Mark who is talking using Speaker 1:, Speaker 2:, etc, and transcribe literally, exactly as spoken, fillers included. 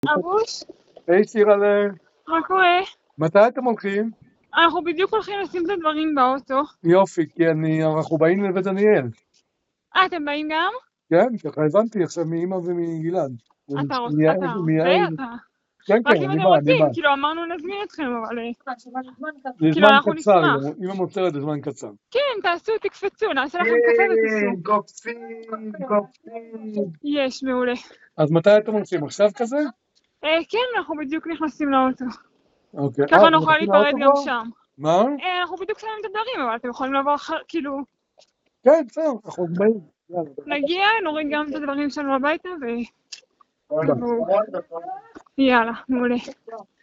Speaker 1: אבוש,
Speaker 2: היי שירלה,
Speaker 1: מה קורה?
Speaker 2: מתי אתם הולכים?
Speaker 1: אנחנו בדיוק הולכים לשים את הדברים באוטו.
Speaker 2: יופי, כי אני, אנחנו באים לבית דניאל.
Speaker 1: אה, אתם באים גם?
Speaker 2: כן, ככה הבנתי עכשיו מאמא ומגלעד.
Speaker 1: אתה רוצה,
Speaker 2: ומיעל-
Speaker 1: אתה
Speaker 2: ומיעל-
Speaker 1: רוצה, אתה...
Speaker 2: כן,
Speaker 1: רק
Speaker 2: כן,
Speaker 1: אם
Speaker 2: אני
Speaker 1: אתם
Speaker 2: בא, אני בא.
Speaker 1: רוצים, כאילו אמרנו נזמין אתכם, אבל... אה,
Speaker 2: זה
Speaker 1: כאילו
Speaker 2: זמן
Speaker 1: אנחנו
Speaker 2: קצר,
Speaker 1: נשמח.
Speaker 2: אם המוצרת זה זמן קצר.
Speaker 1: כן, תעשו, תקפצו, נעשה לכם קפה ותיסעו.
Speaker 2: קופצים, קופצים.
Speaker 1: יש, מעולה.
Speaker 2: אז מתי אתם הולכים? עכשיו כזה?
Speaker 1: אה, כן, אנחנו בדיוק נכנסים לאוטו.
Speaker 2: אוקיי.
Speaker 1: ככה
Speaker 2: אה, אתם
Speaker 1: נוכל
Speaker 2: הולכים
Speaker 1: להיפרד
Speaker 2: לאוטו
Speaker 1: גם
Speaker 2: כבר?
Speaker 1: שם.
Speaker 2: מה?
Speaker 1: אה, אנחנו בדיוק שמים את הדברים, אבל אתם יכולים לבוא אחר, כאילו...
Speaker 2: כן, בסדר, אנחנו באים. יאללה.
Speaker 1: נגיע, נוריד גם את הדברים שלנו הביתה ו...
Speaker 2: יאללה.
Speaker 1: יאללה, מעולה.